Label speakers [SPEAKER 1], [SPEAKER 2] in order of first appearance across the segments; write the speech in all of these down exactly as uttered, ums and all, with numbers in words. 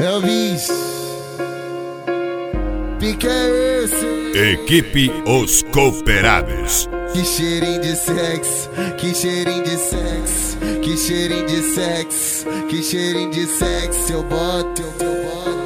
[SPEAKER 1] Elvis, pique é esse?
[SPEAKER 2] Equipe Os Cooperados.
[SPEAKER 1] Que cheirinho de sexo, que cheirinho de sexo, que cheirinho de sexo, que cheirinho de sexo. Eu boto, eu boto,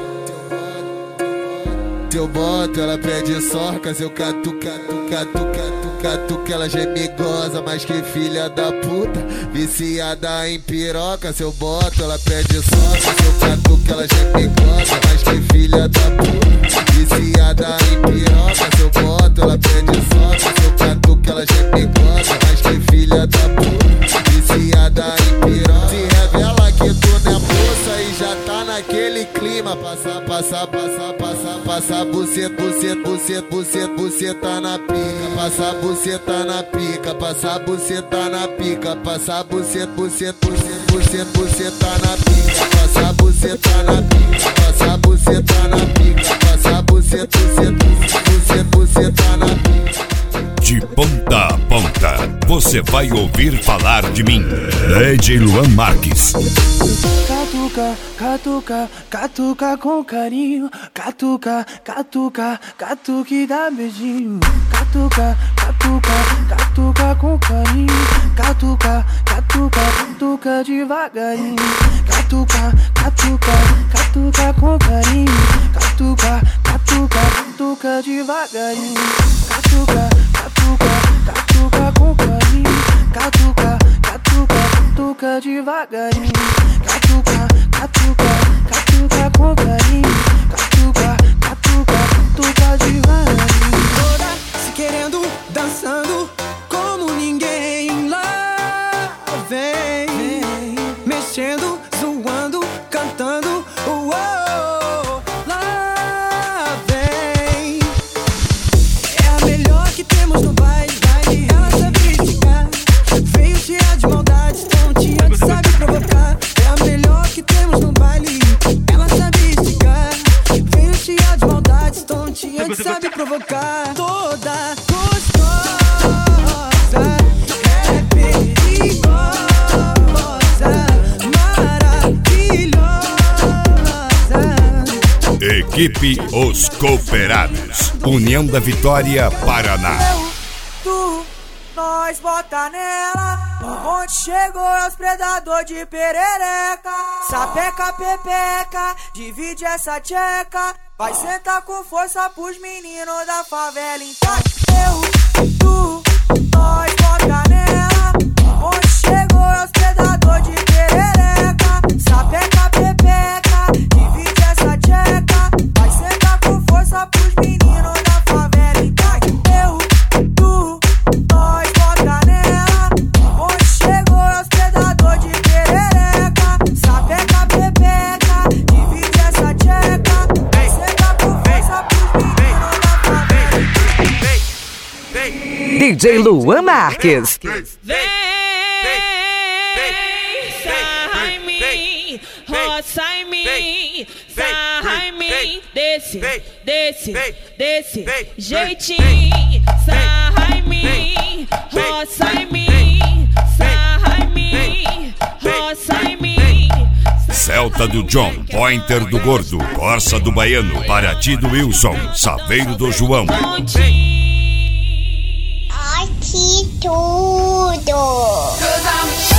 [SPEAKER 1] eu boto, ela pede sorcas, eu catu, catu, catu, catu, catu, que ela já é migosa, mas que filha da puta, viciada em piroca. Se eu boto, ela pede sorcas, eu catu, que ela já é migosa, mas que filha da puta, viciada em piroca. Se eu boto, ela pede sorcas, eu catu, que ela já é migosa, mas que filha da puta, viciada em piroca. Se revela que tu não é moça e já tá naquele clima, passa, passa, passa, passa, passa, buceta, buceta, buceta, buceta, buceta na pica, passa buceta na pica, passa buceta na pica, passa buceta, buceta, buceta, buceta, buceta na pica, passa buceta na pica, passa buceta na pica, passa buceta, buceta, buceta, buceta na pica.
[SPEAKER 2] De ponta a ponta, você vai ouvir falar de mim. D J Luan Marques.
[SPEAKER 3] Catuca, catuca, catuca com carinho. Catuca, catuca, catuca e dá beijinho. Catuca, catuca, catuca com carinho. Catuca, catuca, catuca devagarinho. Catuca, catuca, catuca com carinho. Catuca, catuca, catuca devagarinho. Catuca, catuca, catuca com carinho. Catuca, catuca, catuca devagarinho. Catuca, catuca, catuca com carinho. Catuca, catuca, catuca devagarinho. Toda se querendo, dançando como ninguém. Lá vem, vem mexendo, zoando, cantando. Uou, lá vem. É a melhor que temos no baile. Baile, ela sabe esticar. Veio cheia de maldade, tonteante, sabe provocar. É a melhor que temos no baile. Ela sabe esticar. Veio cheia de maldade, tonteante, sabe provocar. Toda gostosa, é perigosa, maravilhosa.
[SPEAKER 2] Equipe Os Cooperados. União da Vitória, Paraná.
[SPEAKER 3] Eu, tu, nós bota nela. Onde chegou é os predador de perereca. Sapeca, pepeca, divide essa tcheca. Vai sentar com força pros meninos da favela. Então eu, tu, nós bota nela. Onde chegou é os predador de perereca. Sapeca, pepeca, divide essa tcheca. Vai sentar com força pros meninos da favela. Então eu, tu, nós bota nela. Onde chegou é os predador de perereca. Sapeca, pepeca, divide essa tcheca. Vai sentar com força pros meninos da favela.
[SPEAKER 4] D J Luan Marques.
[SPEAKER 5] Vem, sarra em mim, roça em mim, sarra em mim, desse, desse, desse jeitinho, sarra em mim, roça em mim, sarra em mim, roça em mim.
[SPEAKER 2] Celta do John, Pointer do Gordo, Corsa do Baiano, Paraty do Wilson, Saveiro do João.
[SPEAKER 6] Ai, que tudo!